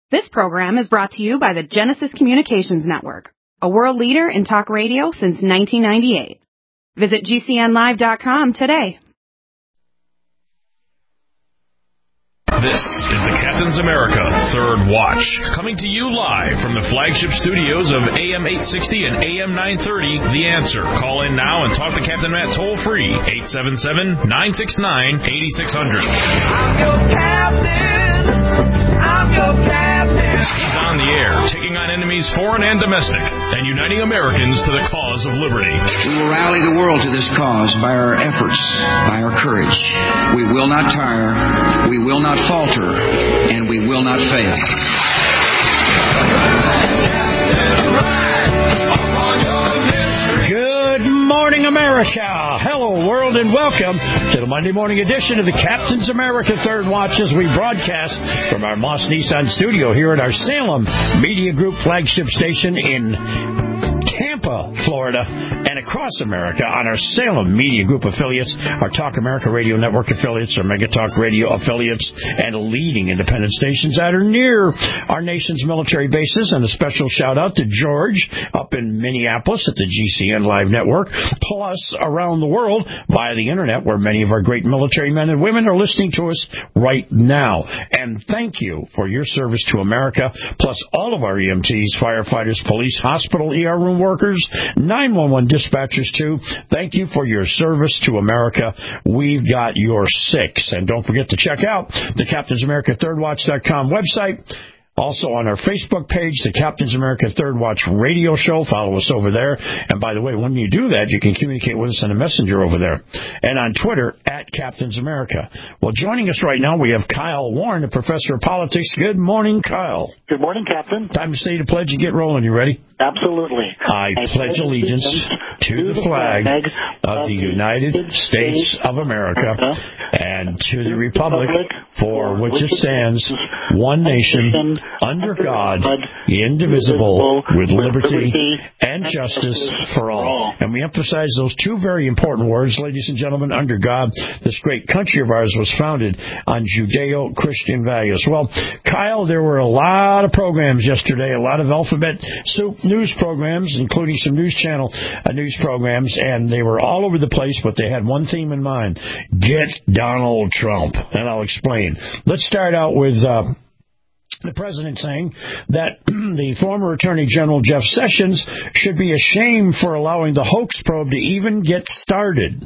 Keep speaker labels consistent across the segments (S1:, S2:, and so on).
S1: This program is brought to you by the Genesis Communications Network, a world leader in talk radio since 1998. Visit GCNlive.com today.
S2: This is the Captain's America Third Watch, coming to you live from the flagship studios of AM 860 and AM 930, The Answer. Call in now and talk to Captain Matt toll-free, 877-969-8600.
S3: I'm your captain. I'm your captain.
S2: He's on the air, taking on enemies foreign and domestic, and uniting Americans to the cause of liberty.
S4: We will rally the world to this cause by our efforts, by our courage. We will not tire, we will not falter, and we will not fail.
S5: Good morning, America. Hello, world, and welcome to the Monday morning edition of the Captain's America Third Watch as we broadcast from our Moss Nissan studio here at our Salem Media Group flagship station in Tampa, Florida, and across America on our Salem Media Group affiliates, our Talk America Radio Network affiliates, our Mega Talk Radio affiliates, and leading independent stations that are near our nation's military bases. And a special shout-out to George up in Minneapolis at the GCN Live Network, plus around the world via the Internet, where many of our great military men and women are listening to us right now. And thank you for your service to America, plus all of our EMTs, firefighters, police, hospital, ER room workers, 911 dispatchers too. Thank you for your service to America. We've got your six. And don't forget to check out the CaptainsAmericaThirdWatch.com website. Also on our Facebook page, the Captain's America Third Watch Radio Show. Follow us over there. And by the way, when you do that, you can communicate with us on a messenger over there. And on Twitter, at Captain's America. Well, joining us right now, we have Kyle Warren, the professor of politics. Good morning, Kyle.
S6: Good morning, Captain.
S5: Time to say the pledge and get rolling. You ready?
S6: Absolutely.
S5: I pledge allegiance to the flag of the United States of America and to the republic for which it stands, one nation, under God, indivisible, with liberty and justice for all. And we emphasize those two very important words, ladies and gentlemen, under God. This great country of ours was founded on Judeo-Christian values. Well, Kyle, there were a lot of programs yesterday, a lot of alphabet soup news programs, including some news channel news programs, and they were all over the place, but they had one theme in mind: get Donald Trump. And I'll explain. Let's start out with the president saying that the former Attorney General Jeff Sessions should be ashamed for allowing the hoax probe to even get started.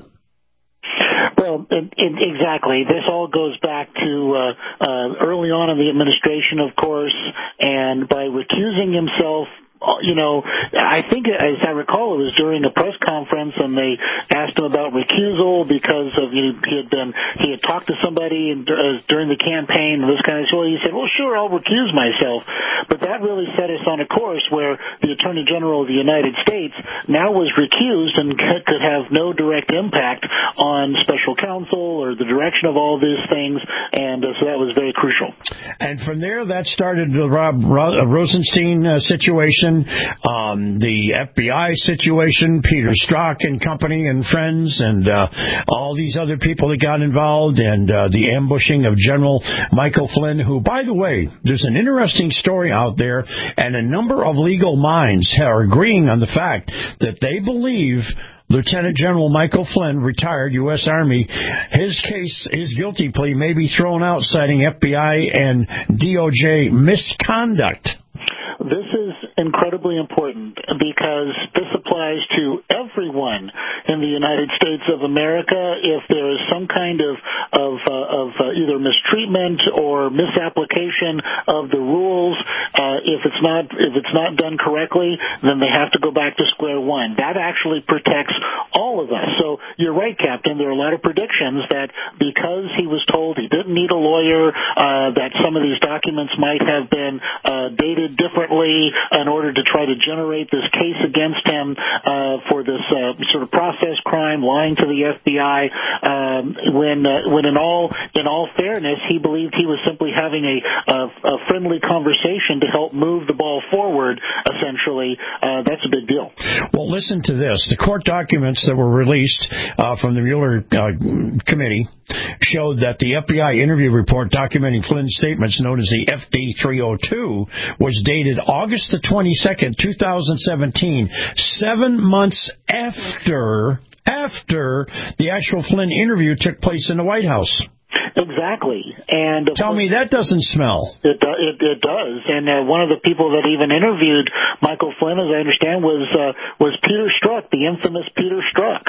S6: Well, exactly. This all goes back to early on in the administration, of course, and by recusing himself. You know, I think, as I recall, it was during a press conference, and they asked him about recusal because of he had talked to somebody during the campaign and this kind of stuff. He said, "Well, sure, I'll recuse myself." But that really set us on a course where the Attorney General of the United States now was recused and could have no direct impact on special counsel or the direction of all these things, and so that was very crucial.
S5: And from there, that started the Rob Rosenstein situation. The FBI situation, Peter Strzok and company and friends, and all these other people that got involved, and the ambushing of General Michael Flynn, who, by the way, there's an interesting story out there, and a number of legal minds are agreeing on the fact that they believe Lieutenant General Michael Flynn, retired U.S. Army, his case, his guilty plea may be thrown out, citing FBI and DOJ misconduct.
S6: This is incredibly important because this applies to everyone in the United States of America. If there is some kind of either mistreatment or misapplication of the rules, if it's not done correctly, then they have to go back to square one. That actually protects all of us. So you're right, Captain. There are a lot of predictions that because he was told he didn't need a lawyer, that some of these documents might have been dated differently in order to try to generate this case against him for this sort of process crime, lying to the FBI, when in all fairness, he believed he was simply having a friendly conversation to help move the ball forward, essentially, that's a big deal.
S5: Well, listen to this. The court documents that were released from the Mueller committee showed that the FBI interview report documenting Flynn's statements, known as the FD-302, was dated August the 22nd, 2017, 7 months after the actual Flynn interview took place in the White House.
S6: Exactly. And
S5: tell me that doesn't smell.
S6: It does. And one of the people that even interviewed Michael Flynn, as I understand, was Peter Strzok, the infamous Peter Strzok.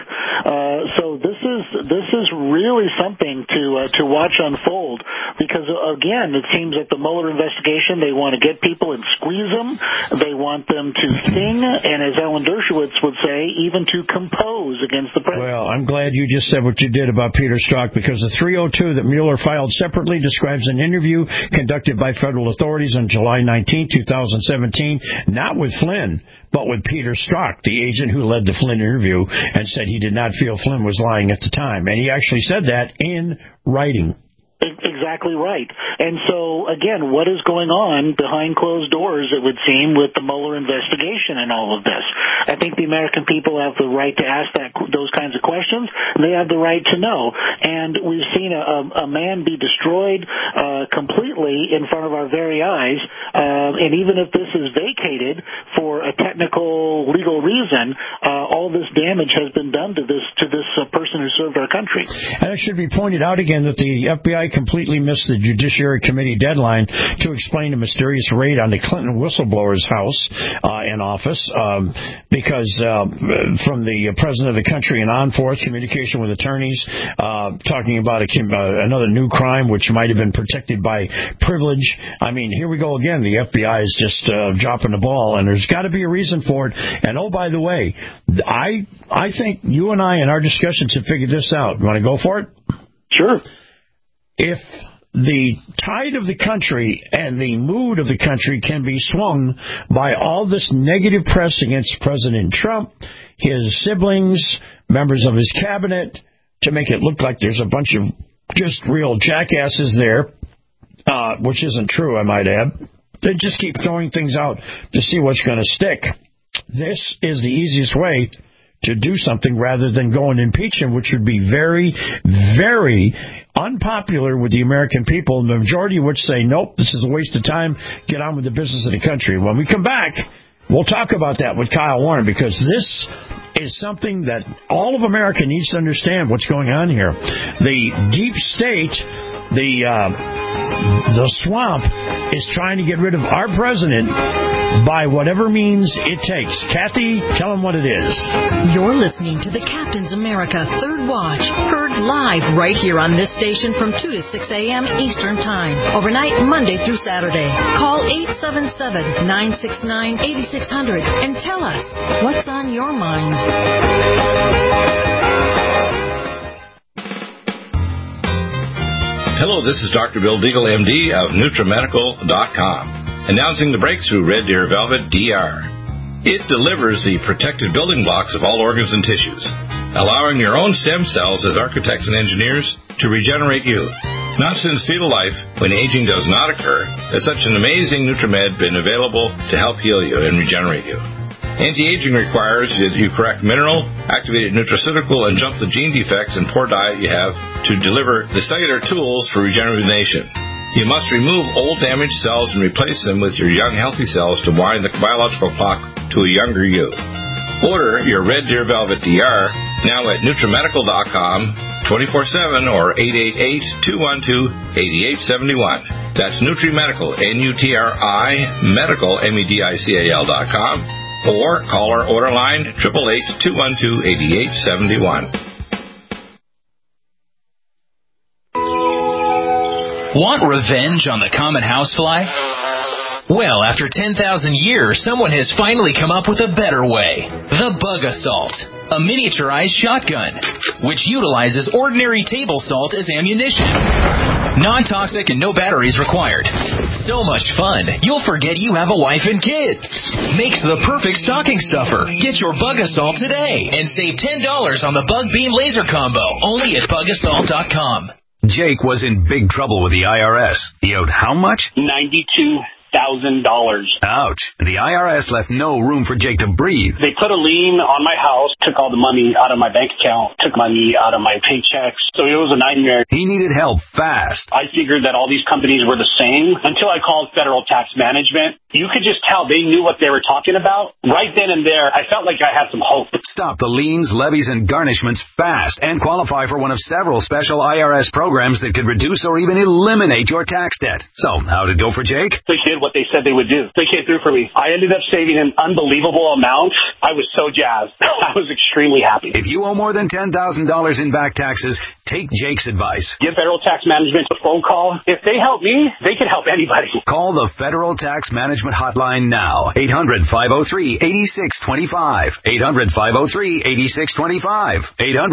S6: So this is really something to watch unfold, because again, it seems that the Mueller investigation, they want to get people and squeeze them. They want them to sting, and as Alan Dershowitz would say, even to compose against the president.
S5: Well, I'm glad you just said what you did about Peter Strzok, because the 302 that Mueller filed separately describes an interview conducted by federal authorities on July 19, 2017, not with Flynn, but with Peter Strzok, the agent who led the Flynn interview, and said he did not feel Flynn was lying at the time. And he actually said that in writing.
S6: Exactly right. And so, again, what is going on behind closed doors, it would seem, with the Mueller investigation and all of this? I think the American people have the right to ask those kinds of questions. They have the right to know. And we've seen a man be destroyed completely in front of our very eyes. And even if this is vacated for a technical, legal reason, all this damage has been done to this person who served our country.
S5: And it should be pointed out again that the FBI completely missed the Judiciary Committee deadline to explain a mysterious raid on the Clinton whistleblower's house and office, because from the president of the country and on forth, communication with attorneys, talking about another new crime which might have been protected by privilege. I mean, here we go again. The FBI is just dropping the ball, and there's got to be a reason for it. And oh, by the way, I think you and I in our discussions have figured this out. You want to go for it?
S6: Sure.
S5: If the tide of the country and the mood of the country can be swung by all this negative press against President Trump, his siblings, members of his cabinet, to make it look like there's a bunch of just real jackasses there, which isn't true, I might add. They just keep throwing things out to see what's going to stick. This is the easiest way to do something rather than go and impeach him, which would be very, very unpopular with the American people, and the majority of which say, nope, this is a waste of time, get on with the business of the country. When we come back, we'll talk about that with Kyle Warren, because this is something that all of America needs to understand what's going on here. The deep state, the swamp, is trying to get rid of our president by whatever means it takes. Kathy, tell them what it is.
S7: You're listening to the Captain's America Third Watch, heard live right here on this station from 2 to 6 a.m. Eastern Time, overnight Monday through Saturday. Call 877-969-8600 and tell us what's on your mind.
S8: Hello, this is Dr. Bill Deagle, MD of NutriMedical.com. Announcing the breakthrough Red Deer Velvet DR. It delivers the protected building blocks of all organs and tissues, allowing your own stem cells as architects and engineers to regenerate you. Not since fetal life, when aging does not occur, has such an amazing NutriMed been available to help heal you and regenerate you. Anti-aging requires that you correct mineral, activated nutraceutical, and jump the gene defects and poor diet you have to deliver the cellular tools for regeneration. You must remove old damaged cells and replace them with your young healthy cells to wind the biological clock to a younger you. Order your Red Deer Velvet DR now at NutriMedical.com 24/7 or 888-212-8871. That's NutriMedical, N-U-T-R-I, Medical, MEDICAL.com, or call our order line 888-212-8871.
S9: Want revenge on the common housefly? Well, after 10,000 years, someone has finally come up with a better way. The Bug Assault, a miniaturized shotgun, which utilizes ordinary table salt as ammunition. Non-toxic and no batteries required. So much fun, you'll forget you have a wife and kids. Makes the perfect stocking stuffer. Get your Bug Assault today and save $10 on the Bug Beam Laser Combo, only at BugAssault.com.
S10: Jake was in big trouble with the IRS. He owed how much?
S11: $92,000.
S10: Ouch. The IRS left no room for Jake to breathe.
S11: They put a lien on my house, took all the money out of my bank account, took money out of my paychecks. So it was a nightmare.
S10: He needed help fast.
S11: I figured that all these companies were the same until I called Federal Tax Management. You could just tell they knew what they were talking about. Right then and there, I felt like I had some hope.
S10: Stop the liens, levies, and garnishments fast and qualify for one of several special IRS programs that could reduce or even eliminate your tax debt. So, how'd it go for Jake?
S11: They did what they said they would do. They came through for me. I ended up saving an unbelievable amount. I was so jazzed. I was extremely happy.
S10: If you owe more than $10,000 in back taxes, take Jake's advice.
S11: Give Federal Tax Management a phone call. If they help me, they can help anybody.
S10: Call the Federal Tax Management Hotline now. 800-503-8625. 800-503-8625.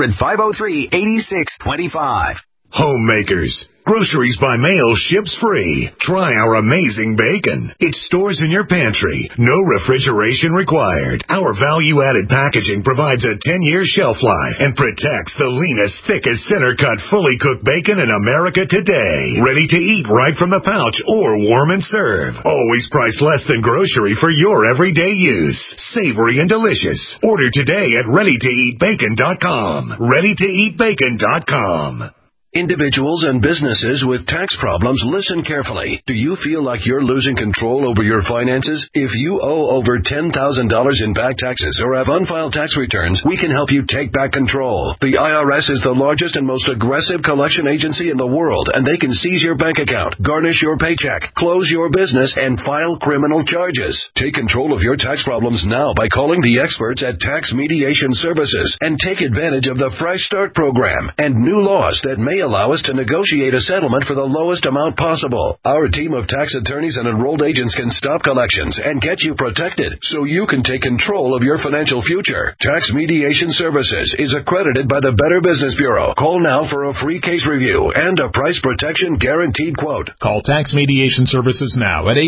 S10: 800-503-8625.
S12: Homemakers. Groceries by mail ships free. Try our amazing bacon. It stores in your pantry. No refrigeration required. Our value-added packaging provides a 10-year shelf life and protects the leanest, thickest, center-cut, fully cooked bacon in America today. Ready to eat right from the pouch or warm and serve. Always priced less than grocery for your everyday use. Savory and delicious. Order today at ReadyToEatBacon.com. ReadyToEatBacon.com.
S13: Individuals and businesses with tax problems, listen carefully. Do you feel like you're losing control over your finances? If you owe over $10,000 in back taxes or have unfiled tax returns, we can help you take back control. The IRS is the largest and most aggressive collection agency in the world, and they can seize your bank account, garnish your paycheck, close your business, and file criminal charges. Take control of your tax problems now by calling the experts at Tax Mediation Services and take advantage of the Fresh Start program and new laws that may allow us to negotiate a settlement for the lowest amount possible. Our team of tax attorneys and enrolled agents can stop collections and get you protected so you can take control of your financial future. Tax Mediation Services is accredited by the Better Business Bureau. Call now for a free case review and a price protection guaranteed quote.
S2: Call Tax Mediation Services now at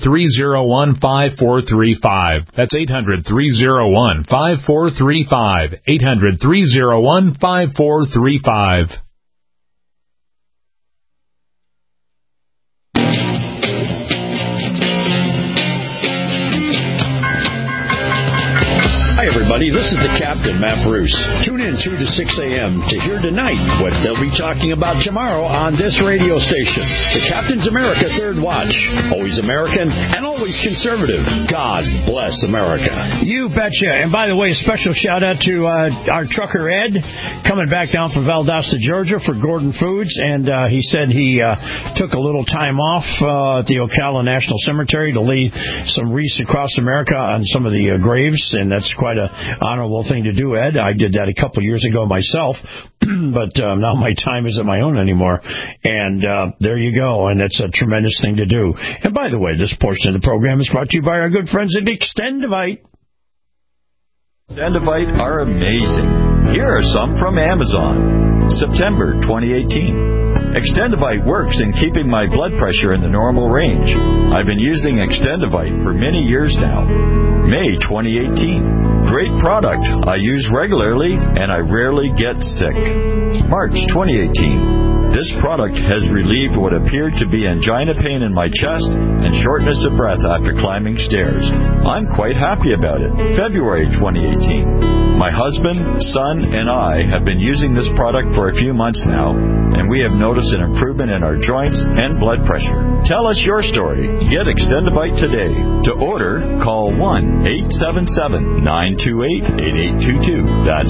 S2: 800-301-5435. That's 800-301-5435. 800-301-5435.
S5: Hi, everybody. This is the Captain, Matt Bruce. Tune in 2 to 6 a.m. to hear tonight what they'll be talking about tomorrow on this radio station. The Captain's America Third Watch. Always American and always conservative. God bless America. You betcha. And by the way, a special shout-out to our trucker, Ed, coming back down from Valdosta, Georgia for Gordon Foods. And he said he took a little time off at the Ocala National Cemetery to lay some wreaths across America on some of the graves. And that's quite an honorable thing to do, Ed. I did that a couple years ago myself, but now my time isn't my own anymore. And there you go, and that's a tremendous thing to do. And by the way, this portion of the program is brought to you by our good friends at Extendivite.
S14: Extendivite are amazing. Here are some from Amazon. September 2018. Extendivite works in keeping my blood pressure in the normal range. I've been using Extendivite for many years now. May 2018. Great product. I use regularly and I rarely get sick. March 2018. This product has relieved what appeared to be angina pain in my chest and shortness of breath after climbing stairs. I'm quite happy about it. February 2018. My husband, son, and I have been using this product for a few months now, and we have noticed an improvement in our joints and blood pressure. Tell us your story. Get Extendivite today. To order, call 1-877-928-8822. That's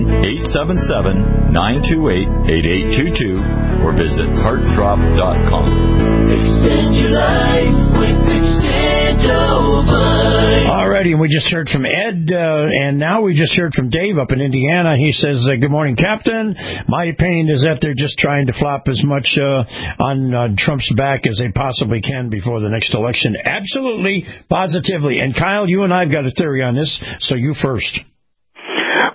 S14: 1-877-928-8822. Or visit heartdrop.com.
S3: Extend your life with Extendivite.
S5: Alrighty, and we just heard from Ed, and now we just heard from Dave up in Indiana. He says, good morning, Captain. My opinion is that they're just trying to flop as much on Trump's back as they possibly can before the next election. Absolutely, positively. And Kyle, you and I have got a theory on this, so you first.
S6: Well,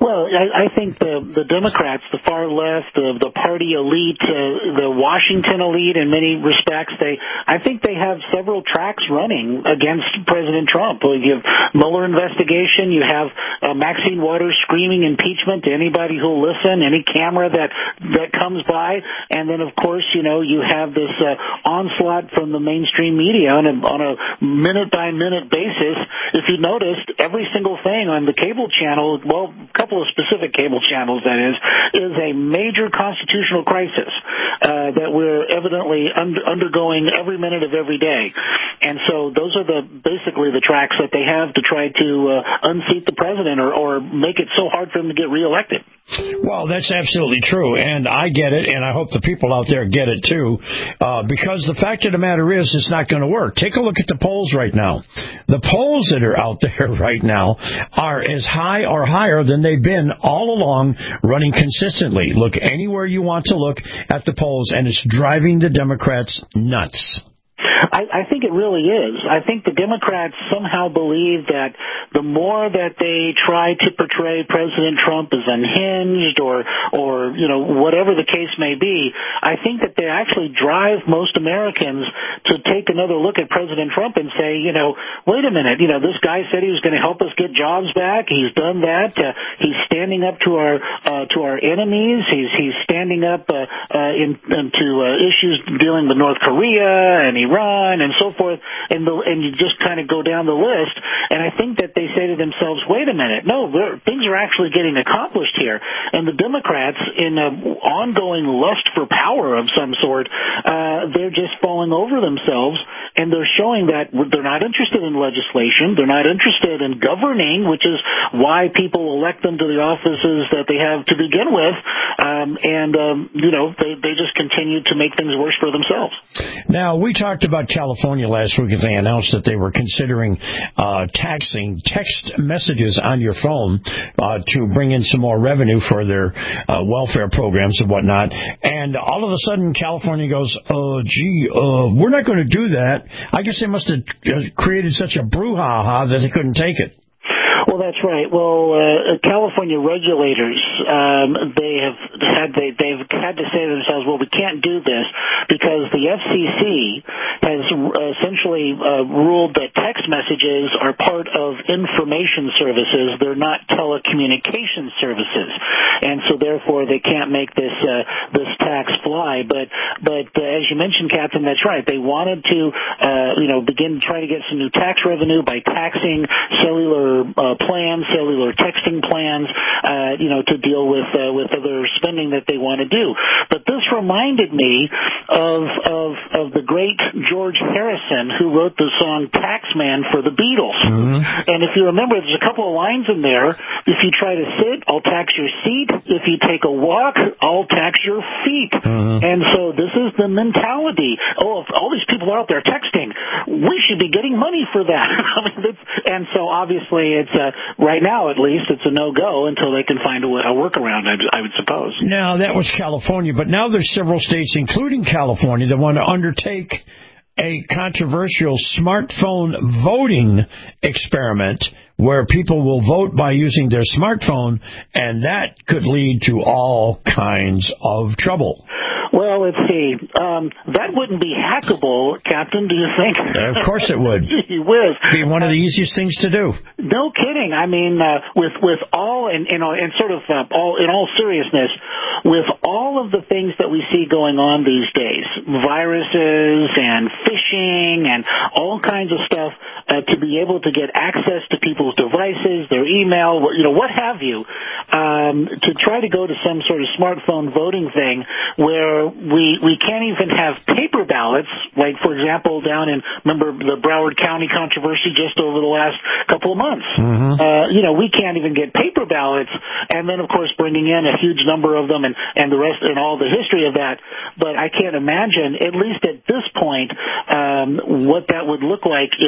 S6: Well, I think the Democrats, the far left, the party elite, the Washington elite in many respects, I think they have several tracks running against President Trump. You have Mueller investigation, you have Maxine Waters screaming impeachment to anybody who'll listen, any camera that comes by, and then of course, you have this onslaught from the mainstream media on a minute-by-minute basis. If you noticed, every single thing on the cable channel, well, a couple of specific cable channels, that is a major constitutional crisis that we're evidently undergoing every minute of every day. And so those are basically the tracks that they have to try to unseat the president or make it so hard for him to get reelected.
S5: Well, that's absolutely true, and I get it, and I hope the people out there get it too, because the fact of the matter is it's not going to work. Take a look at the polls right now. The polls that are out there right now are as high or higher than they've been all along, running consistently. Look anywhere you want to look at the polls, and it's driving the Democrats nuts.
S6: I think it really is. I think the Democrats somehow believe that the more that they try to portray President Trump as unhinged or whatever the case may be, I think that they actually drive most Americans to take another look at President Trump and say, wait a minute, this guy said he was going to help us get jobs back. He's done that. He's standing up to our enemies. He's standing up into issues dealing with North Korea and Iran and so forth, and you just kind of go down the list, and I think that they say to themselves, wait a minute, no, things are actually getting accomplished here, and the Democrats, in an ongoing lust for power of some sort, they're just falling over themselves, and they're showing that they're not interested in legislation, they're not interested in governing, which is why people elect them to the offices that they have to begin with, they just continue to make things worse for themselves.
S5: Now, we talked about California last week as they announced that they were considering taxing text messages on your phone to bring in some more revenue for their welfare programs and whatnot. And all of a sudden, California goes, we're not going to do that. I guess they must have created such a brouhaha that they couldn't take it.
S6: Well, that's right. Well, California regulators, they've had to say to themselves, well, we can't do this because the FCC has essentially ruled that text messages are part of information services. They're not telecommunication services, and so therefore they can't make this tax fly. But as you mentioned, Captain, that's right. They wanted to begin trying to get some new tax revenue by taxing cellular plans, cellular texting plans, to deal with other spending that they want to do. But this reminded me of the great George Harrison, who wrote the song Taxman for the Beatles. Mm-hmm. And if you remember, there's a couple of lines in there. If you try to sit, I'll tax your seat. If you take a walk, I'll tax your feet. Mm-hmm. And so this is the mentality. Oh, if all these people are out there texting, we should be getting money for that. And so obviously it's right now, at least, it's a no-go until they can find a workaround, I would suppose.
S5: Now, that was California, but now there's several states, including California, that want to undertake a controversial smartphone voting experiment where people will vote by using their smartphone, and that could lead to all kinds of trouble.
S6: Well, let's see. That wouldn't be hackable, Captain, do you think?
S5: Of course it would.
S6: Gee whiz.
S5: Be one of the easiest things to do.
S6: No kidding. I mean, with all, and sort of in all seriousness, with all of the things that we see going on these days, viruses and phishing and all kinds of stuff, to be able to get access to people's devices, their email, what have you, to try to go to some sort of smartphone voting thing where we can't even have paper ballots, like, for example, remember the Broward County controversy just over the last couple of months? Mm-hmm. We can't even get paper ballots, and then, of course, bringing in a huge number of them and the rest and all the history of that. But I can't imagine, at least at this point, what that would look like if you could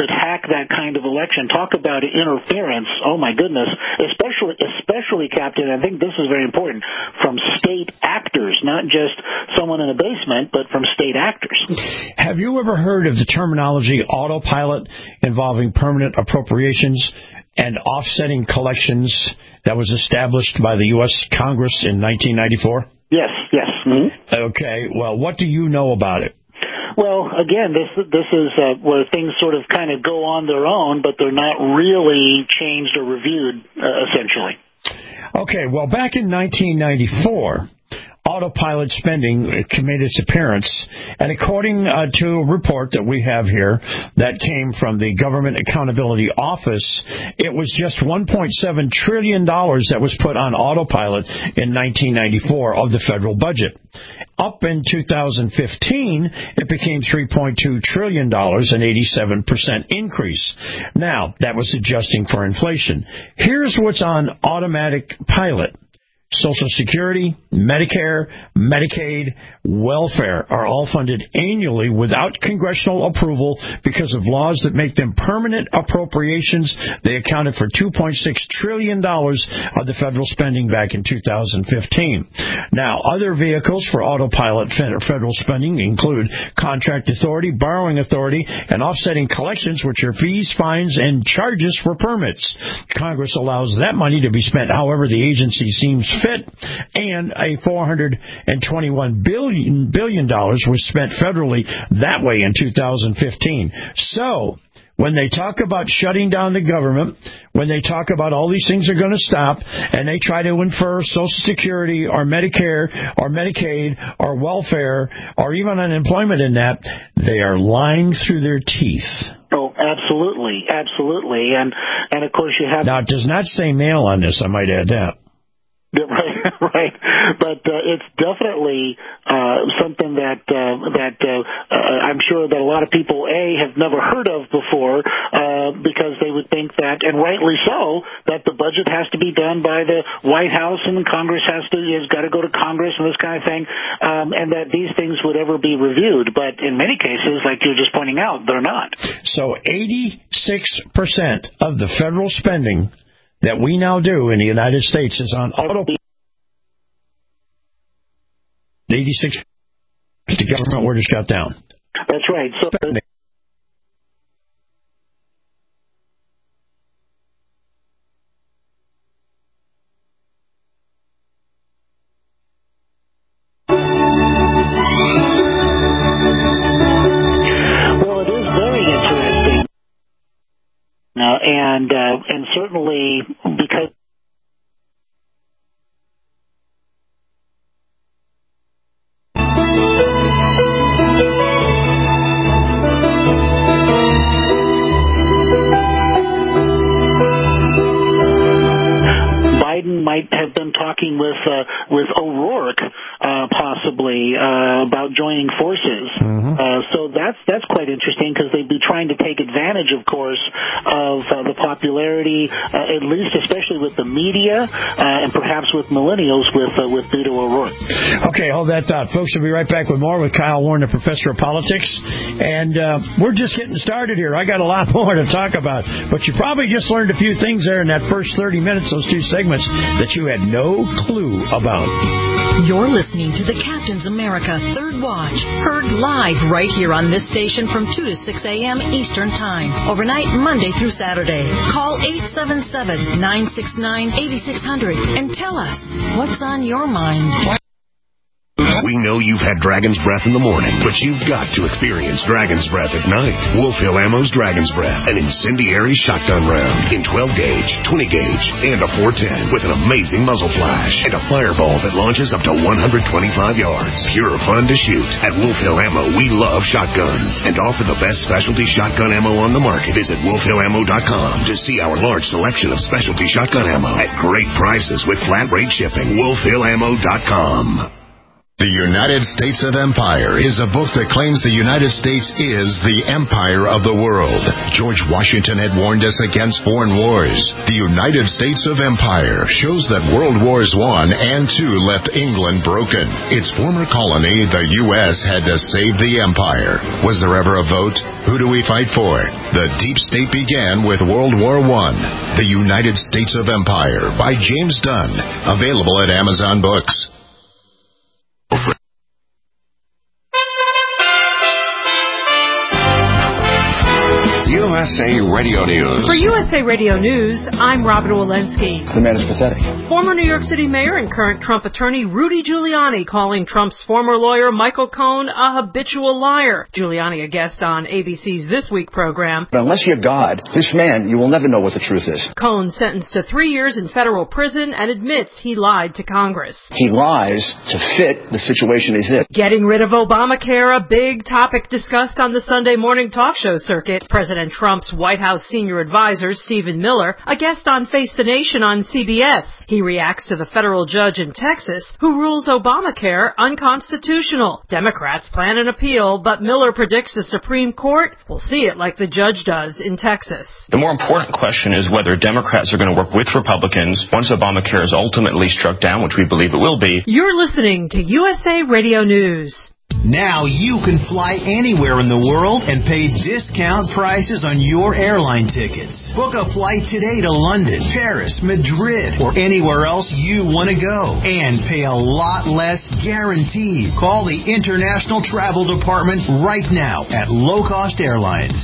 S6: would hack that kind of election. Talk about interference. Oh, my goodness. Especially, Captain, I think this is very important, from state actors, not just someone in a basement, but from state actors.
S5: Have you ever heard of the terminology autopilot involving permanent appropriations and offsetting collections that was established by the U.S. Congress in 1994?
S6: Yes. Mm-hmm.
S5: Okay, well, what do you know about it?
S6: Well, again, this is where things sort of kind of go on their own, but they're not really changed or reviewed, essentially.
S5: Okay, well, back in 1994, autopilot spending made its appearance, and according to a report that we have here that came from the Government Accountability Office, it was just $1.7 trillion that was put on autopilot in 1994 of the federal budget. Up in 2015, it became $3.2 trillion, an 87% increase. Now, that was adjusting for inflation. Here's what's on automatic pilot. Social Security, Medicare, Medicaid, welfare are all funded annually without congressional approval because of laws that make them permanent appropriations. They accounted for $2.6 trillion of the federal spending back in 2015. Now, other vehicles for autopilot federal spending include contract authority, borrowing authority, and offsetting collections, which are fees, fines, and charges for permits. Congress allows that money to be spent however the agency seems fit, and a $421 billion was spent federally that way in 2015. So, when they talk about shutting down the government, when they talk about all these things are going to stop, and they try to infer Social Security or Medicare or Medicaid or welfare or even unemployment in that, they are lying through their teeth.
S6: Oh, absolutely. And of course you have...
S5: Now, it does not say male on this, I might add that.
S6: Right. But it's definitely something that I'm sure that a lot of people, have never heard of before, because they would think that, and rightly so, that the budget has to be done by the White House and Congress has got to go to Congress and this kind of thing, and that these things would ever be reviewed. But in many cases, like you were just pointing out, they're not. So
S5: 86% of the federal spending that we now do in the United States is on autopilot. 86%. The government word is shut down.
S6: That's right. So. Well, it is very interesting. And certainly because Biden might have been talking with O'Rourke possibly about joining forces. Mm-hmm. So that's quite interesting because they'd be trying to take advantage, of course, of the popularity, at least especially with the media and perhaps with millennials with Beto O'Rourke.
S5: Okay, hold that thought. Folks, we'll be right back with more with Kyle Warren, the professor of politics. And we're just getting started here. I got a lot more to talk about. But you probably just learned a few things there in that first 30 minutes, those two segments, that you had no clue about.
S7: You're listening to the Captain's America Third Watch, heard live right here on this station from 2 to 6 a.m. Eastern Time, overnight Monday through Saturday. Call 877-969-8600 and tell us what's on your mind.
S12: We know you've had Dragon's Breath in the morning, but you've got to experience Dragon's Breath at night. Wolf Hill Ammo's Dragon's Breath, an incendiary shotgun round in 12-gauge, 20-gauge, and a 410 with an amazing muzzle flash and a fireball that launches up to 125 yards. Pure fun to shoot. At Wolf Hill Ammo, we love shotguns and offer the best specialty shotgun ammo on the market. Visit wolfhillammo.com to see our large selection of specialty shotgun ammo at great prices with flat rate shipping. wolfhillammo.com. The United States of Empire is a book that claims the United States is the empire of the world. George Washington had warned us against foreign wars. The United States of Empire shows that World Wars I and II left England broken. Its former colony, the U.S., had to save the empire. Was there ever a vote? Who do we fight for? The Deep State began with World War I. The United States of Empire by James Dunn. Available at Amazon Books.
S15: USA Radio News.
S16: For USA Radio News, I'm Robin Walensky.
S15: The man is pathetic.
S16: Former New York City mayor and current Trump attorney Rudy Giuliani calling Trump's former lawyer Michael Cohen a habitual liar. Giuliani, a guest on ABC's This Week program.
S15: But unless you're God, this man, you will never know what the truth is.
S16: Cohen sentenced to 3 years in federal prison and admits he lied to Congress.
S15: He lies to fit the situation he's in.
S16: Getting rid of Obamacare, a big topic discussed on the Sunday morning talk show circuit. President Trump's White House senior advisor, Stephen Miller, a guest on Face the Nation on CBS. He reacts to the federal judge in Texas who rules Obamacare unconstitutional. Democrats plan an appeal, but Miller predicts the Supreme Court will see it like the judge does in Texas.
S17: The more important question is whether Democrats are going to work with Republicans once Obamacare is ultimately struck down, which we believe it will be.
S16: You're listening to USA Radio News.
S18: Now you can fly anywhere in the world and pay discount prices on your airline tickets. Book a flight today to London, Paris, Madrid, or anywhere else you want to go. And pay a lot less guaranteed. Call the International Travel Department right now at Low Cost Airlines.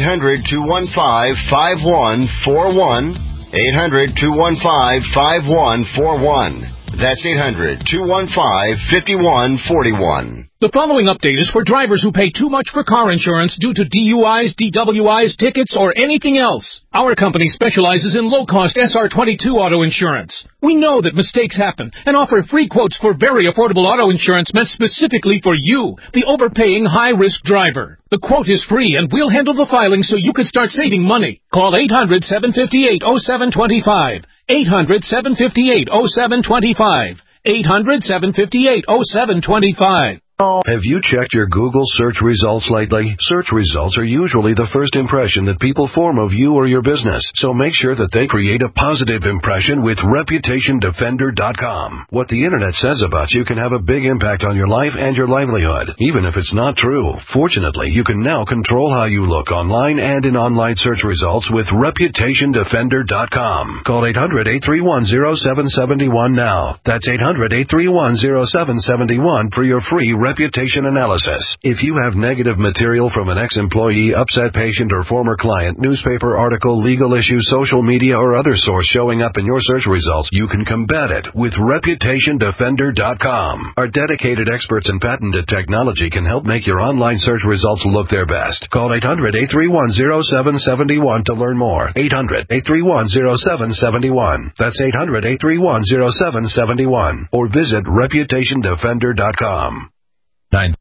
S19: 800-215-5141. 800-215-5141. That's 800-215-5141.
S20: The following update is for drivers who pay too much for car insurance due to DUIs, DWIs, tickets, or anything else. Our company specializes in low-cost SR22 auto insurance. We know that mistakes happen and offer free quotes for very affordable auto insurance meant specifically for you, the overpaying high-risk driver. The quote is free and we'll handle the filing so you can start saving money. Call 800-758-0725. 800-758-0725. 800-758-0725.
S13: Have you checked your Google search results lately? Search results are usually the first impression that people form of you or your business, so make sure that they create a positive impression with ReputationDefender.com. What the internet says about you can have a big impact on your life and your livelihood, even if it's not true. Fortunately, you can now control how you look online and in online search results with ReputationDefender.com. Call 800-831-0771 now. That's 800-831-0771 for your free reputation analysis. If you have negative material from an ex-employee, upset patient, or former client, newspaper article, legal issue, social media, or other source showing up in your search results, you can combat it with ReputationDefender.com. Our dedicated experts in patented technology can help make your online search results look their best. Call 800-831-0771 to learn more. 800-831-0771. That's 800-831-0771. Or visit ReputationDefender.com. 9.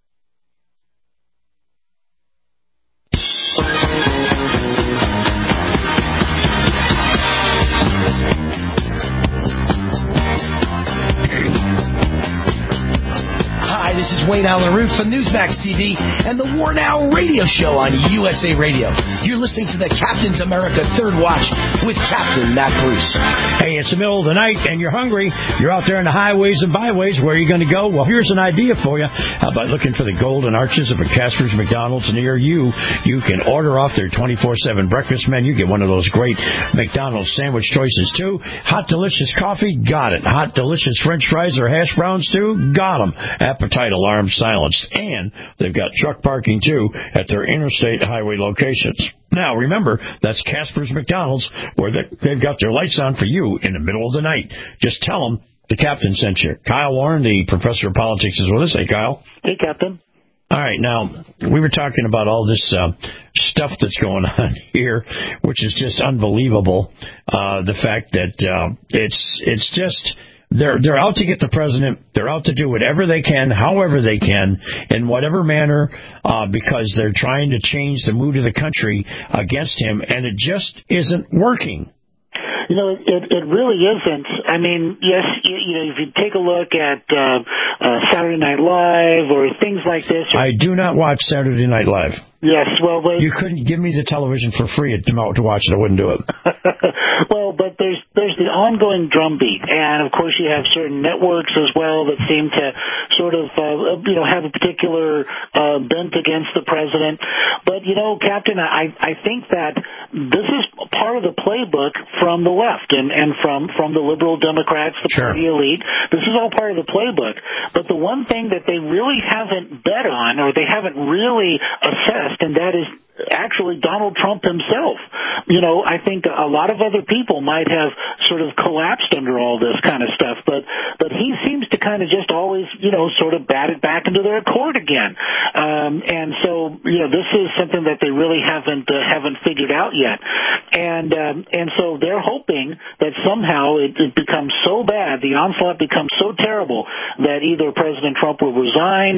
S21: Hi, this is Wayne Allen Root from Newsmax TV and the War Now radio show on USA Radio. You're listening to the Captain's America Third Watch with Captain Matt Bruce.
S5: Hey, it's the middle of the night and you're hungry. You're out there in the highways and byways. Where are you going to go? Well, here's an idea for you. How about looking for the golden arches of a Casper's McDonald's near you? You can order off their 24/7 breakfast menu. Get one of those great McDonald's sandwich choices, too. Hot, delicious coffee? Got it. Hot, delicious French fries or hash browns, too? Got them. Appetite alarm silenced. And they've got truck parking, too, at their interstate highway locations. Now, remember, that's Casper's McDonald's, where they've got their lights on for you in the middle of the night. Just tell them the captain sent you. Kyle Warren, the professor of politics, is with us. Hey, Kyle.
S6: Hey, Captain.
S5: All right, now, we were talking about all this stuff that's going on here, which is just unbelievable. The fact that it's just... They're out to get the president. They're out to do whatever they can, however they can, in whatever manner, because they're trying to change the mood of the country against him, and it just isn't working.
S6: It really isn't. I mean, yes, if you take a look at Saturday Night Live or things like this.
S5: I do not watch Saturday Night Live.
S6: Yes, well, but
S5: you couldn't give me the television for free to watch it. I wouldn't do it.
S6: Well, but there's the ongoing drumbeat, and of course you have certain networks as well that seem to sort of have a particular bent against the president. But Captain, I think that this is part of the playbook from the left and from the liberal Democrats, the party elite. This is all part of the playbook. But the one thing that they really haven't bet on, or they haven't really assessed, and that is actually Donald Trump himself. I think a lot of other people might have sort of collapsed under all this kind of stuff, but he seems to kind of just always, sort of bat it back into their court again. And so, this is something that they really haven't figured out yet. And so they're hoping that somehow it becomes so bad, the onslaught becomes so terrible that either President Trump will resign,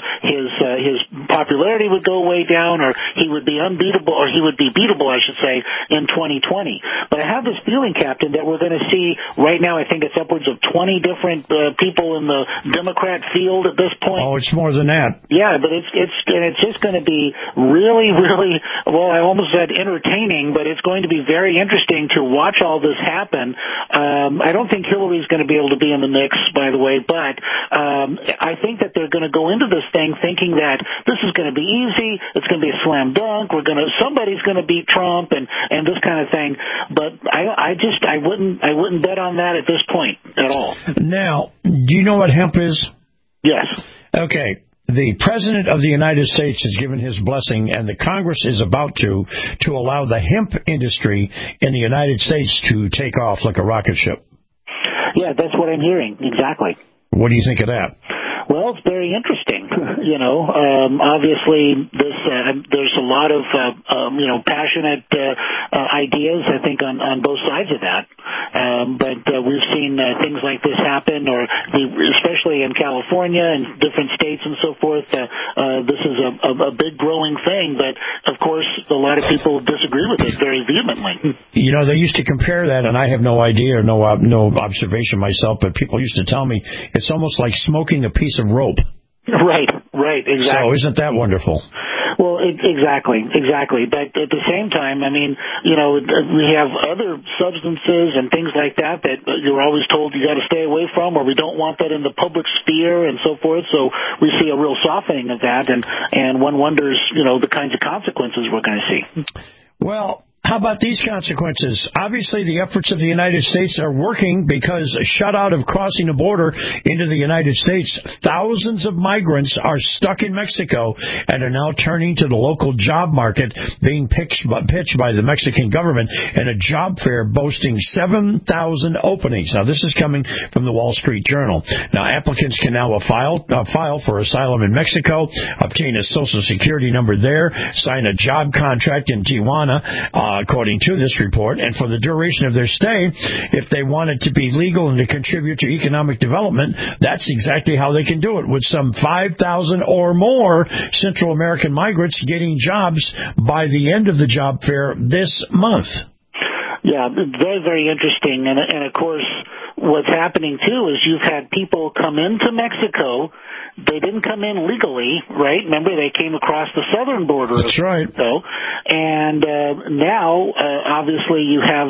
S6: his popularity would go way down, or he would be unbeatable, or he would be beatable, I should say, in 2020. But I have this feeling, Captain, that we're going to see right now, I think it's upwards of 20 different people in the Democrat field at this point.
S5: Oh, it's more than that.
S6: Yeah, but it's just going to be really, really, well, I almost said entertaining, but it's going to be very interesting to watch all this happen. I don't think Hillary's going to be able to be in the mix, by the way, but I think that they're going to go into this thing thinking that this is going to be easy, it's going to be a slam dunk, somebody's going to beat Trump and this kind of thing. But I wouldn't bet on that at this point at all.
S5: Now, do you know what hemp is?
S6: Yes.
S5: Okay. The President of the United States has given his blessing, and the Congress is about to allow the hemp industry in the United States to take off like a rocket ship.
S6: Yeah, that's what I'm hearing. Exactly.
S5: What do you think of that?
S6: Well, it's very interesting. Obviously, there's a lot of passionate ideas, I think, on both sides of that. But we've seen things like this happen, especially in California and different states and so forth. This is a big growing thing, but of course, a lot of people disagree with it very vehemently.
S5: They used to compare that, and I have no idea or no observation myself, but people used to tell me it's almost like smoking a piece of rope.
S6: Right, exactly.
S5: So isn't that wonderful?
S6: Well, exactly. But at the same time, I mean, we have other substances and things like that you're always told you got to stay away from, or we don't want that in the public sphere and so forth. So we see a real softening of that, and one wonders, the kinds of consequences we're going to see.
S5: Well, how about these consequences? Obviously, the efforts of the United States are working because shut out of crossing the border into the United States, thousands of migrants are stuck in Mexico and are now turning to the local job market, being pitched by the Mexican government in a job fair boasting 7,000 openings. Now, this is coming from the Wall Street Journal. Now, applicants can now file for asylum in Mexico, obtain a Social Security number there, sign a job contract in Tijuana, according to this report, and for the duration of their stay, if they wanted to be legal and to contribute to economic development, that's exactly how they can do it, with some 5,000 or more Central American migrants getting jobs by the end of the job fair this month.
S6: Yeah, very, very interesting. And of course, what's happening, too, is you've had people come into Mexico. They didn't come in legally, right? Remember, they came across the southern border.
S5: That's right.
S6: And now, obviously, you have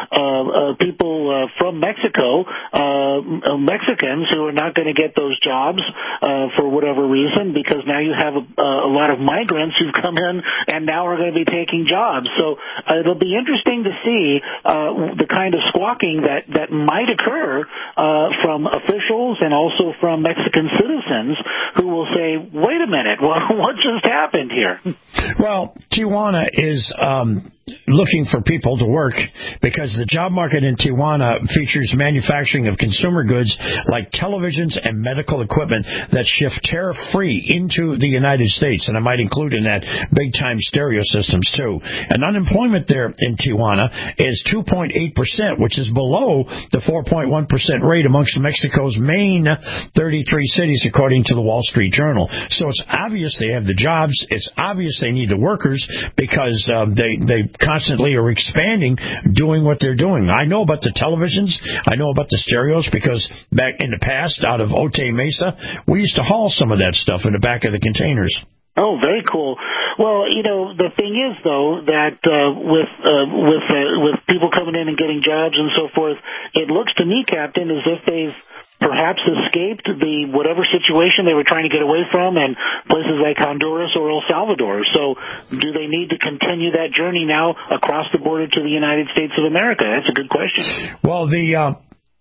S6: people from Mexico, Mexicans who are not going to get those jobs for whatever reason, because now you have a lot of migrants who've come in and now are going to be taking jobs. So it'll be interesting to see the kind of squawking that might occur from officials and also from Mexican citizens who will say, wait a minute, what just happened here?
S5: Well, Tijuana is looking for people to work because the job market in Tijuana features manufacturing of consumer goods like televisions and medical equipment that ship tariff-free into the United States, and I might include in that big-time stereo systems, too. And unemployment there in Tijuana is 2.8%, which is below the 4.1% rate amongst Mexico's main 33 cities, according to the Wall Street Journal. So it's obvious they have the jobs. It's obvious they need the workers because they constantly are expanding, doing what they're doing. I know about the televisions. I know about the stereos because back in the past, out of Otay Mesa, we used to haul some of that stuff in the back of the containers.
S6: Oh, very cool. Well, the thing is, though, that with people coming in and getting jobs and so forth, it looks to me, Captain, as if they've perhaps escaped the whatever situation they were trying to get away from in places like Honduras or El Salvador. So do they need to continue that journey now across the border to the United States of America? That's a good question.
S5: Well, the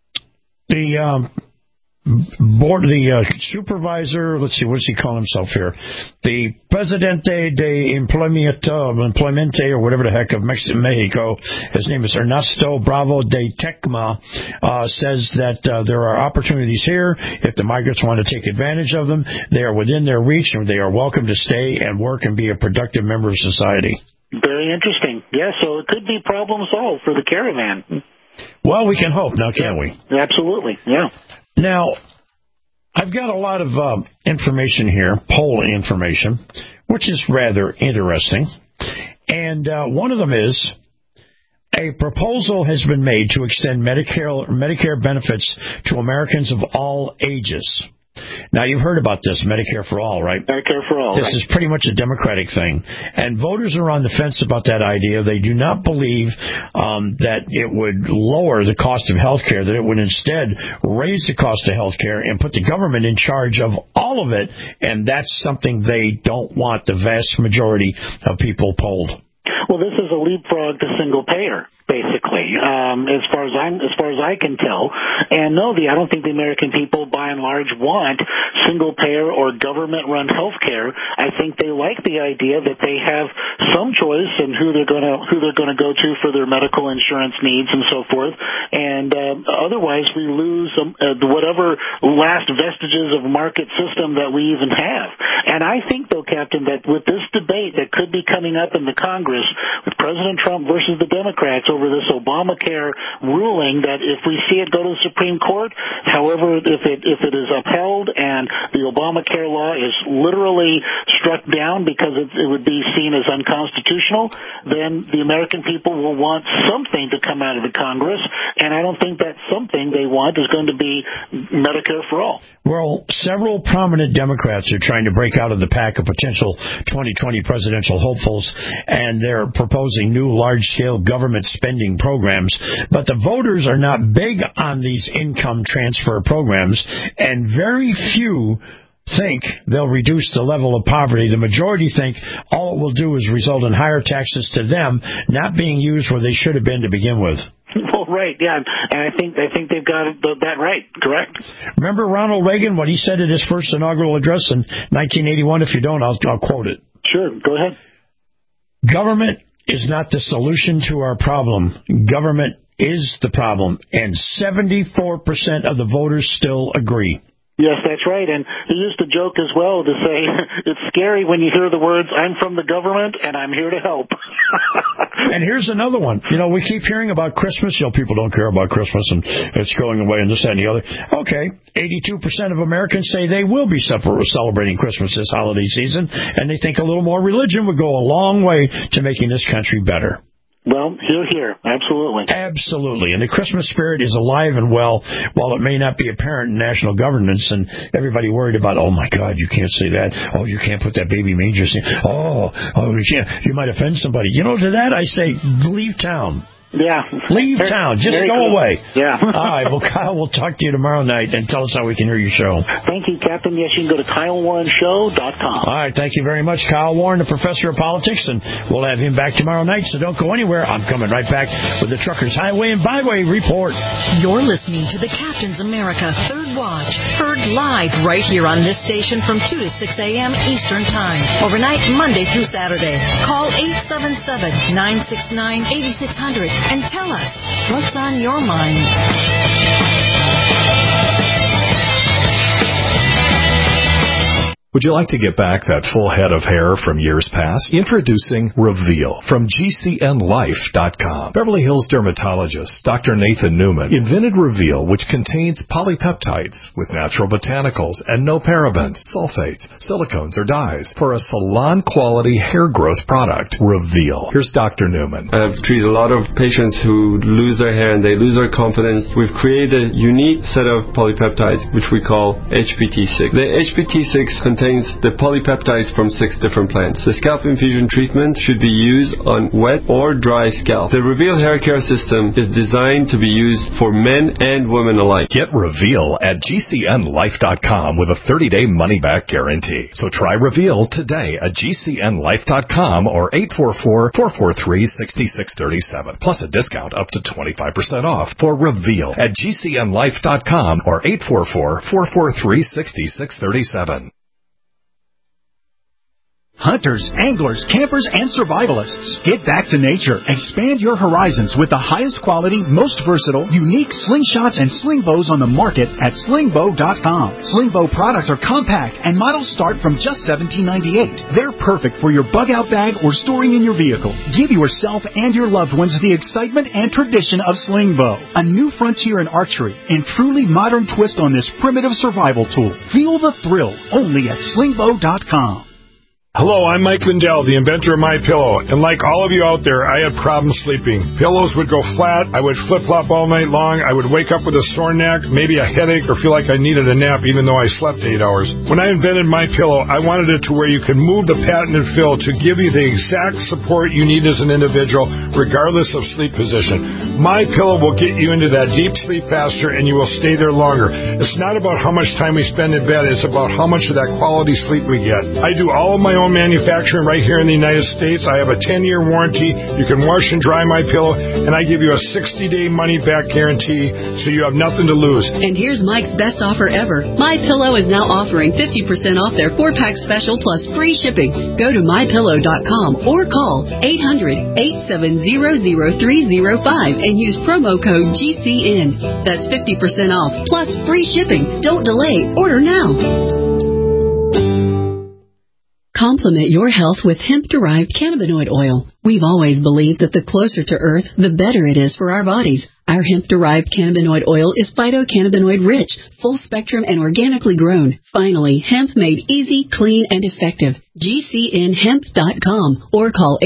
S5: supervisor, let's see, what does he call himself here? The Presidente de Emplemente, or whatever the heck, of Mexico, his name is Ernesto Bravo de Tecma, says that there are opportunities here. If the migrants want to take advantage of them, they are within their reach, and they are welcome to stay and work and be a productive member of society.
S6: Very interesting. Yeah, so it could be problem solved for the caravan.
S5: Well, we can hope, now can't we?
S6: Absolutely, yeah.
S5: Now, I've got a lot of information here, poll information, which is rather interesting. And one of them is a proposal has been made to extend Medicare benefits to Americans of all ages. Now, you've heard about this, Medicare for All, right?
S6: Medicare for All.
S5: This is pretty much a Democratic thing. And voters are on the fence about that idea. They do not believe that it would lower the cost of health care, that it would instead raise the cost of health care and put the government in charge of all of it. And that's something they don't want the vast majority of people polled.
S6: Well, this is a leapfrog to single payer, basically, as far as I can tell. And no, I don't think the American people, by and large, want single payer or government-run health care. I think they like the idea that they have some choice in who they're going to go to for their medical insurance needs and so forth. And otherwise, we lose whatever last vestiges of market system that we even have. And I think, though, Captain, that with this debate that could be coming up in the Congress with President Trump versus the Democrats over this Obamacare ruling, that if we see it go to the Supreme Court, however, if it is upheld and the Obamacare law is literally struck down because it would be seen as unconstitutional, then the American people will want something to come out of the Congress, and I don't think that something they want is going to be Medicare for all.
S5: Well, several prominent Democrats are trying to break out of the pack of potential 2020 presidential hopefuls, and they're proposing new large-scale government spending programs. But the voters are not big on these income transfer programs, and very few think they'll reduce the level of poverty. The majority think all it will do is result in higher taxes to them, not being used where they should have been to begin with.
S6: Well, right, yeah, and I think they've got that right, correct.
S5: Remember Ronald Reagan, what he said at his first inaugural address in 1981? If you don't, I'll quote it.
S6: Sure, go ahead.
S5: Government is not the solution to our problem. Government is the problem, and 74% of the voters still agree.
S6: Yes, that's right. And he used to joke as well to say, it's scary when you hear the words, I'm from the government and I'm here to help.
S5: And here's another one. We keep hearing about Christmas. People don't care about Christmas and it's going away and this, that, and the other. Okay, 82% of Americans say they will be celebrating Christmas this holiday season, and they think a little more religion would go a long way to making this country better.
S6: Well, here, absolutely.
S5: Absolutely. And the Christmas spirit is alive and well, while it may not be apparent in national governance, and everybody worried about, oh, my God, you can't say that. Oh, you can't put that baby manger scene. Oh, you can't. You might offend somebody. To that I say, leave town.
S6: Yeah.
S5: Leave town. Just go away.
S6: Yeah.
S5: All right. Well, Kyle, we'll talk to you tomorrow night and tell us how we can hear your show.
S6: Thank you, Captain. Yes, you can go to KyleWarrenShow.com.
S5: All right. Thank you very much, Kyle Warren, the professor of politics, and we'll have him back tomorrow night, so don't go anywhere. I'm coming right back with the Truckers Highway and Byway Report.
S7: You're listening to the Captain's America Third Watch, heard live right here on this station from 2 to 6 a.m. Eastern Time, overnight Monday through Saturday. Call 877-969-8600 and tell us what's on your mind.
S1: Would you like to get back that full head of hair from years past? Introducing Reveal from GCNlife.com. Beverly Hills dermatologist Dr. Nathan Newman invented Reveal, which contains polypeptides with natural botanicals and no parabens, sulfates, silicones, or dyes for a salon-quality hair growth product. Reveal. Here's Dr. Newman.
S22: I've treated a lot of patients who lose their hair and they lose their confidence. We've created a unique set of polypeptides, which we call HPT6. The HPT6 contains the polypeptides from 6 different plants. The scalp infusion treatment should be used on wet or dry scalp. The Reveal hair care system is designed to be used for men and women alike.
S1: Get Reveal at GCNlife.com with a 30-day money-back guarantee. So try Reveal today at GCNlife.com or 844-443-6637. Plus a discount up to 25% off for Reveal at GCNlife.com or 844-443-6637.
S23: Hunters, anglers, campers, and survivalists. Get back to nature. Expand your horizons with the highest quality, most versatile, unique slingshots and sling bows on the market at slingbow.com. Slingbow products are compact and models start from just $17.98. They're perfect for your bug out bag or storing in your vehicle. Give yourself and your loved ones the excitement and tradition of Slingbow, a new frontier in archery and truly modern twist on this primitive survival tool. Feel the thrill only at slingbow.com.
S24: Hello, I'm Mike Lindell, the inventor of MyPillow, and like all of you out there, I had problems sleeping. Pillows would go flat, I would flip-flop all night long, I would wake up with a sore neck, maybe a headache, or feel like I needed a nap even though I slept 8 hours. When I invented MyPillow, I wanted it to where you could move the patented fill to give you the exact support you need as an individual, regardless of sleep position. MyPillow will get you into that deep sleep faster, and you will stay there longer. It's not about how much time we spend in bed, it's about how much of that quality sleep we get. I do all of my own manufacturing right here in the United States. I have a 10-year warranty. You can wash and dry MyPillow, and I give you a 60-day money-back guarantee, so you have nothing to lose.
S25: And here's Mike's best offer ever. MyPillow is now offering 50% off their 4-pack special plus free shipping. Go to MyPillow.com or call 800-870-0305 and use promo code GCN. That's 50% off plus free shipping. Don't delay. Order now. Complement your health with hemp-derived cannabinoid oil. We've always believed that the closer to Earth, the better it is for our bodies. Our hemp-derived cannabinoid oil is phytocannabinoid-rich, full-spectrum, and organically grown. Finally, hemp made easy, clean, and effective. GCNhemp.com or call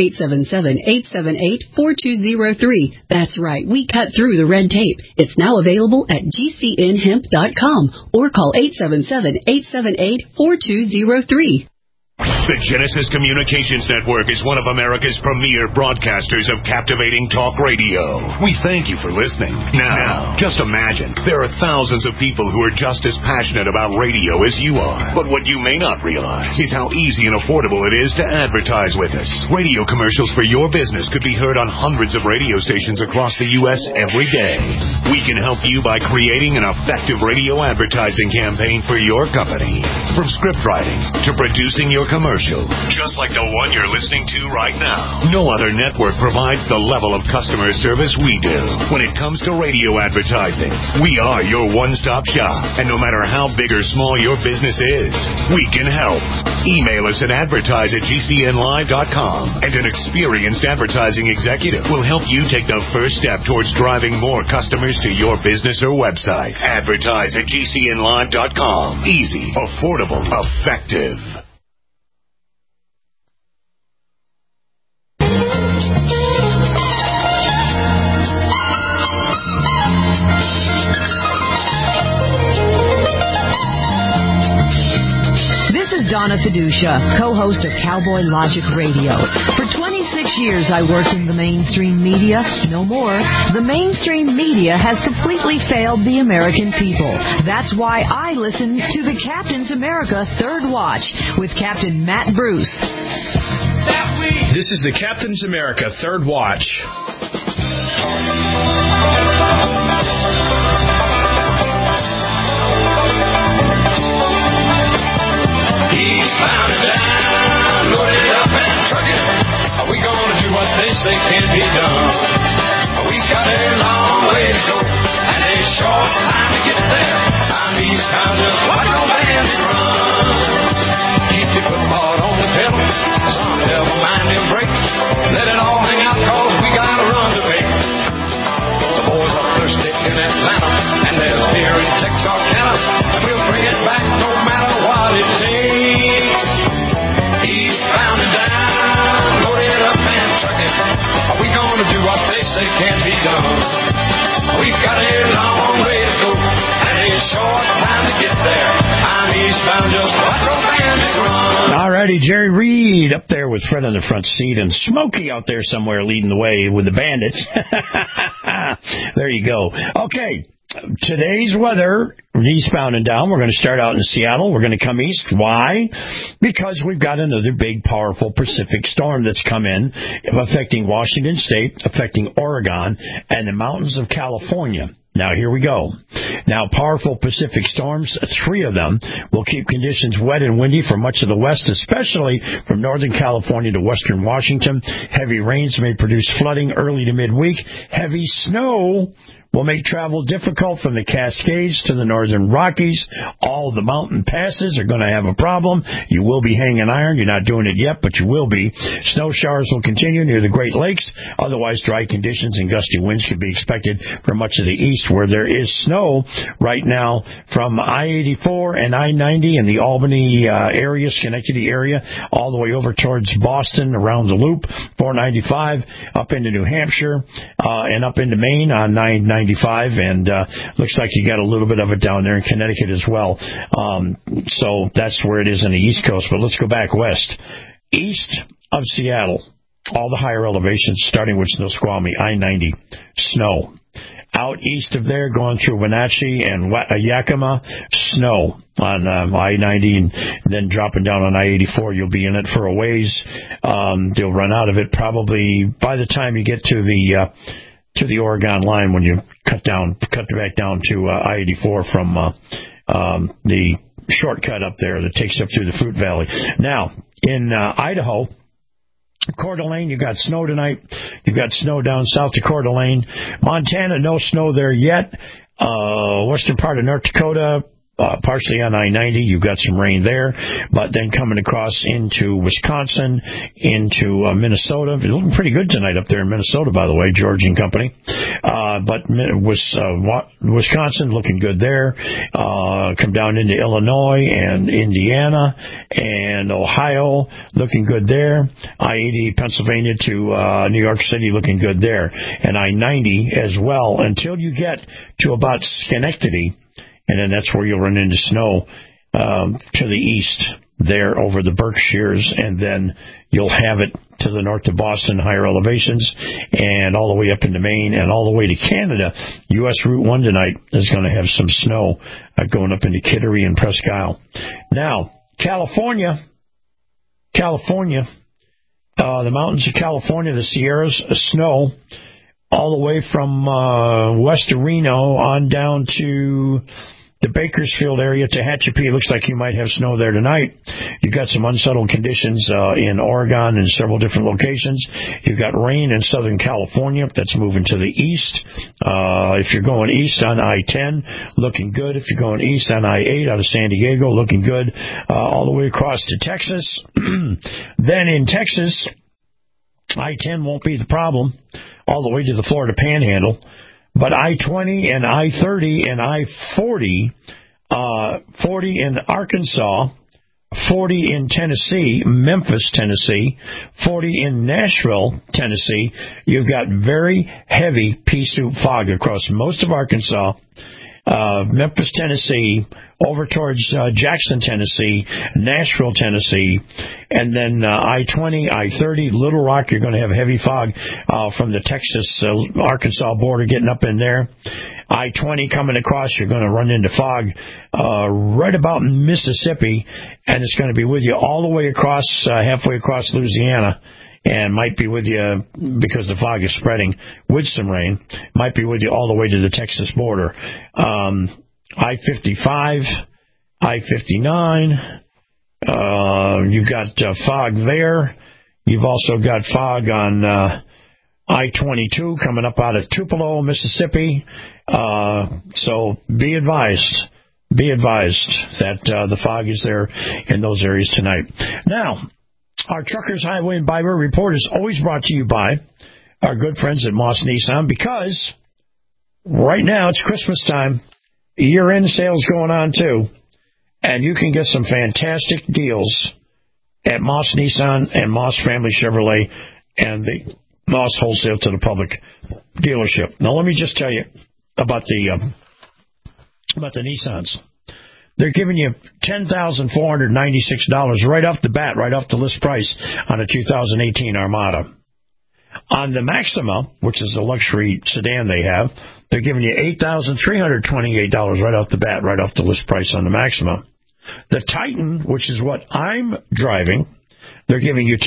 S25: 877-878-4203. That's right, we cut through the red tape. It's now available at GCNhemp.com or call 877-878-4203.
S12: The Genesis Communications Network is one of America's premier broadcasters of captivating talk radio. We thank you for listening. Now, just imagine, there are thousands of people who are just as passionate about radio as you are. But what you may not realize is how easy and affordable it is to advertise with us. Radio commercials for your business could be heard on hundreds of radio stations across the U.S. every day. We can help you by creating an effective radio advertising campaign for your company. From script writing to producing your commercial, just like the one you're listening to right now. No other network provides the level of customer service we do. When it comes to radio advertising, we are your one-stop shop. And no matter how big or small your business is, we can help. Email us at advertise@GCNlive.com, and an experienced advertising executive will help you take the first step towards driving more customers to your business or website. Advertise@GCNlive.com. Easy, affordable, effective.
S7: Donna Fiducia, co-host of Cowboy Logic Radio. For 26 years, I worked in the mainstream media. No more. The mainstream media has completely failed the American people. That's why I listen to the Captain's America Third Watch with Captain Matt Bruce.
S2: This is the Captain's America Third Watch.
S26: Bound it down, load it up and truck it. Are we gonna do what they say can't be done? We got a long way to go and a short time to get there. I'm eastbound, just watch no bandit run. say can't be done. We've got a long way to go and a short time to get there. I'm eastbound, just watch old bandit run.
S5: All righty, Jerry Reed up there with Fred on the front seat and Smokey out there somewhere leading the way with the bandits. There you go. Okay. Today's weather, eastbound and down. We're going to start out in Seattle. We're going to come east. Why? Because we've got another big, powerful Pacific storm that's come in, affecting Washington State, affecting Oregon, and the mountains of California. Now, here we go. Now, powerful Pacific storms, 3 of them, will keep conditions wet and windy for much of the west, especially from northern California to western Washington. Heavy rains may produce flooding early to midweek. Heavy snow will make travel difficult from the Cascades to the northern Rockies. All the mountain passes are going to have a problem. You will be hanging iron. You're not doing it yet, but you will be. Snow showers will continue near the Great Lakes. Otherwise, dry conditions and gusty winds can be expected from much of the east, where there is snow right now from I-84 and I-90 in the Albany area, Schenectady area, all the way over towards Boston, around the loop, 495, up into New Hampshire, and up into Maine on 995, and looks like you got a little bit of it down there in Connecticut as well. So that's where it is on the East Coast. But let's go back west. East of Seattle, all the higher elevations, starting with Snoqualmie, I-90, snow. Out east of there, going through Wenatchee and Yakima, snow on I-90, and then dropping down on I-84. You'll be in it for a ways. You'll run out of it probably by the time you get to the Oregon line, when you cut back down to I-84 from the shortcut up there that takes up through the Fruit Valley. Now, in Idaho, Coeur d'Alene, you got snow tonight. You've got snow down south to Coeur d'Alene. Montana, no snow there yet. Western part of North Dakota, partially on I-90, you've got some rain there, but then coming across into Wisconsin, into Minnesota. It's looking pretty good tonight up there in Minnesota, by the way, George and company. But Wisconsin looking good there. Come down into Illinois and Indiana and Ohio, looking good there. I-80 Pennsylvania to New York City, looking good there. And I-90 as well, until you get to about Schenectady. And then that's where you'll run into snow to the east there over the Berkshires, and then you'll have it to the north of Boston, higher elevations, and all the way up into Maine and all the way to Canada. U.S. Route 1 tonight is going to have some snow going up into Kittery and Presque Isle. Now, California, the mountains of California, the Sierras, snow all the way from west of Reno on down to the Bakersfield area, Tehachapi. It looks like you might have snow there tonight. You've got some unsettled conditions in Oregon and several different locations. You've got rain in Southern California that's moving to the east. If you're going east on I-10, looking good. If you're going east on I-8 out of San Diego, looking good. All the way across to Texas. Then in Texas, I-10 won't be the problem, all the way to the Florida Panhandle. But I-20 and I-30 and I-40, 40 in Arkansas, 40 in Tennessee, Memphis, Tennessee, 40 in Nashville, Tennessee. You've got very heavy pea soup fog across most of Arkansas, Memphis, Tennessee, over towards Jackson, Tennessee, Nashville, Tennessee, and then I-20, I-30, Little Rock, you're going to have heavy fog from the Texas-Arkansas border getting up in there. I-20 coming across, you're going to run into fog right about Mississippi, and it's going to be with you all the way across, halfway across Louisiana. And might be with you, because the fog is spreading with some rain, might be with you all the way to the Texas border. I-55, I-59, you've got fog there. You've also got fog on I-22 coming up out of Tupelo, Mississippi. So be advised that the fog is there in those areas tonight. Now, our Truckers Highway and Byway Report is always brought to you by our good friends at Moss Nissan, because right now it's Christmas time. Year-end sales going on too, and you can get some fantastic deals at Moss Nissan and Moss Family Chevrolet, and the Moss Wholesale to the Public dealership. Now, let me just tell you about the Nissans. They're giving you $10,496 right off the bat, right off the list price on a 2018 Armada. On the Maxima, which is a luxury sedan they have, they're giving you $8,328 right off the bat, right off the list price on the Maxima. The Titan, which is what I'm driving, they're giving you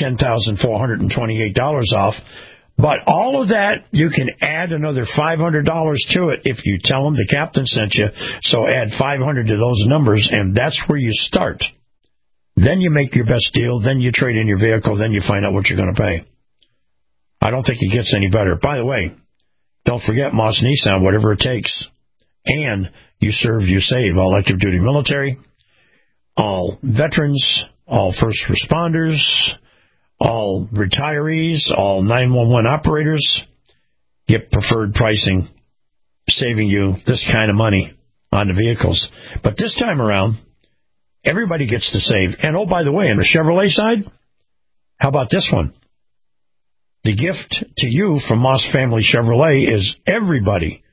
S5: $10,428 off. But all of that, you can add another $500 to it if you tell them the captain sent you. So add $500 to those numbers, and that's where you start. Then you make your best deal. Then you trade in your vehicle. Then you find out what you're going to pay. I don't think it gets any better. By the way, don't forget Moss Nissan, whatever it takes. And you serve, you save. All active duty military, all veterans, all first responders, all retirees, all 911 operators get preferred pricing, saving you this kind of money on the vehicles. But this time around, everybody gets to save. And oh, by the way, on the Chevrolet side, how about this one? The gift to you from Moss Family Chevrolet is everybody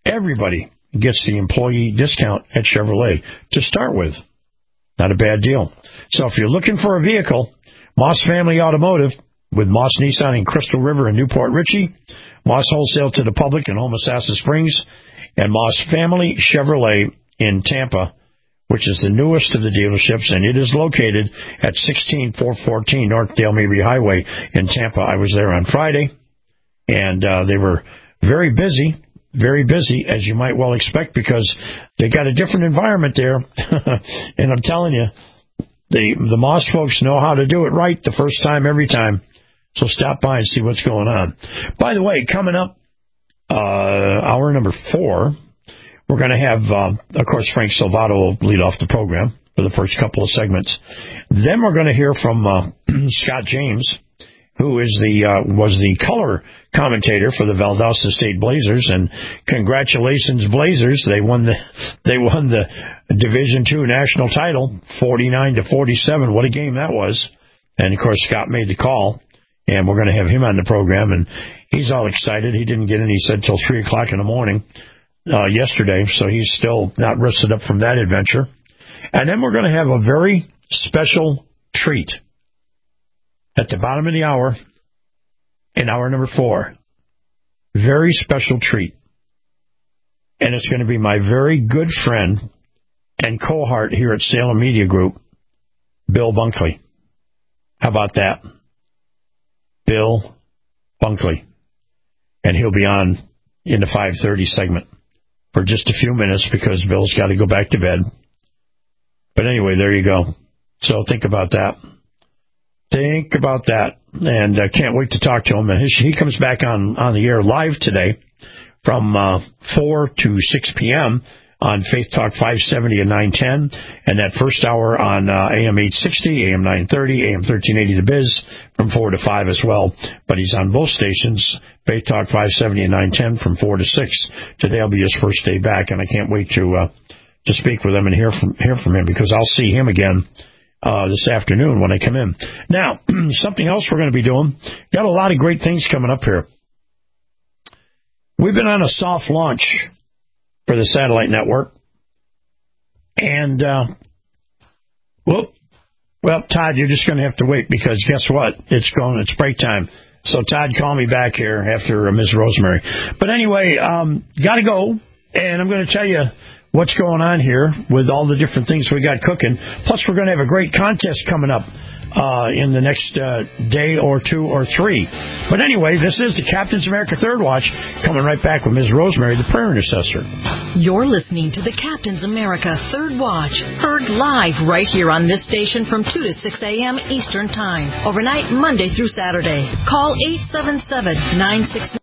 S5: gets the employee discount at Chevrolet to start with. Not a bad deal. So if you're looking for a vehicle, Moss Family Automotive with Moss Nissan in Crystal River and Newport Richey, Moss Wholesale to the Public in Homosassa Springs, and Moss Family Chevrolet in Tampa, which is the newest of the dealerships, and it is located at 16414 North Dale Mabry Highway in Tampa. I was there on Friday, and they were very busy, as you might well expect, because they got a different environment there. And I'm telling you, the Moss folks know how to do it right the first time, every time. So stop by and see what's going on. By the way, coming up, hour number 4, we're going to have, of course, Frank Salvato will lead off the program for the first couple of segments. Then we're going to hear from Scott James, who is was the color commentator for the Valdosta State Blazers, and congratulations, Blazers! They won the Division II national title, 49-47. What a game that was! And of course, Scott made the call, and we're going to have him on the program, and he's all excited. He didn't get in, he said, till 3:00 in the morning yesterday, so he's still not rested up from that adventure. And then we're going to have a very special treat at the bottom of the hour, in hour number 4. Very special treat. And it's going to be my very good friend and cohort here at Salem Media Group, Bill Bunkley. How about that? Bill Bunkley. And he'll be on in the 5:30 segment for just a few minutes because Bill's got to go back to bed. But anyway, there you go. So think about that. Think about that, and I can't wait to talk to him. And he comes back on the air live today from 4 to 6 p.m. on Faith Talk 570 and 910, and that first hour on AM 860, AM 930, AM 1380 The Biz from 4 to 5 as well. But he's on both stations, Faith Talk 570 and 910 from 4 to 6. Today will be his first day back, and I can't wait to speak with him and hear from him, because I'll see him again this afternoon when I come in. Now, something else we're going to be doing. Got a lot of great things coming up here. We've been on a soft launch for the satellite network. And, well, Todd, you're just going to have to wait, because guess what? It's break time. So, Todd, call me back here after Ms. Rosemary. But anyway, got to go, and I'm going to tell you what's going on here with all the different things we got cooking. Plus, we're going to have a great contest coming up in the next day or 2 or 3. But anyway, this is the Captain's America Third Watch, coming right back with Ms. Rosemary, the prayer intercessor.
S7: You're listening to the Captain's America Third Watch, heard live right here on this station from 2 to 6 a.m. Eastern Time, overnight Monday through Saturday. Call 877-969.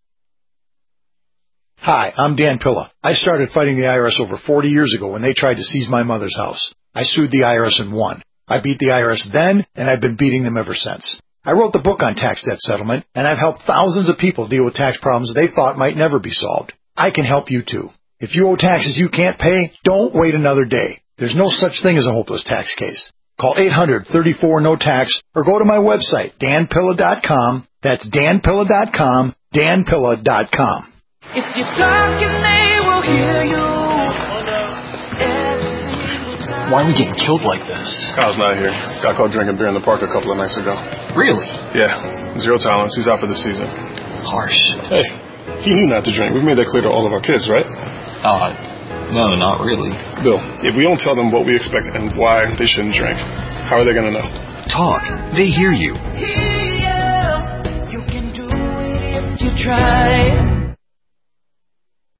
S4: Hi, I'm Dan Pilla. I started fighting the IRS over 40 years ago when they tried to seize my mother's house. I sued the IRS and won. I beat the IRS then, and I've been beating them ever since. I wrote the book on tax debt settlement, and I've helped thousands of people deal with tax problems they thought might never be solved. I can help you too. If you owe taxes you can't pay, don't wait another day. There's no such thing as a hopeless tax case. Call 800-34-NO-TAX or go to my website, danpilla.com, That's danpilla.com, danpilla.com.
S3: If you're talking, they will hear you.
S8: Why are we getting killed like this?
S9: Kyle's not here. Got caught drinking beer in the park a couple of nights ago.
S8: Really?
S9: Yeah. 0 tolerance. He's out for the season.
S8: Harsh.
S9: Hey, he knew not to drink. We've made that clear to all of our kids, right?
S8: No, not really.
S9: Bill, if we don't tell them what we expect and why they shouldn't drink, how are they going to know?
S8: Talk. They hear you.
S3: You can do it if you try.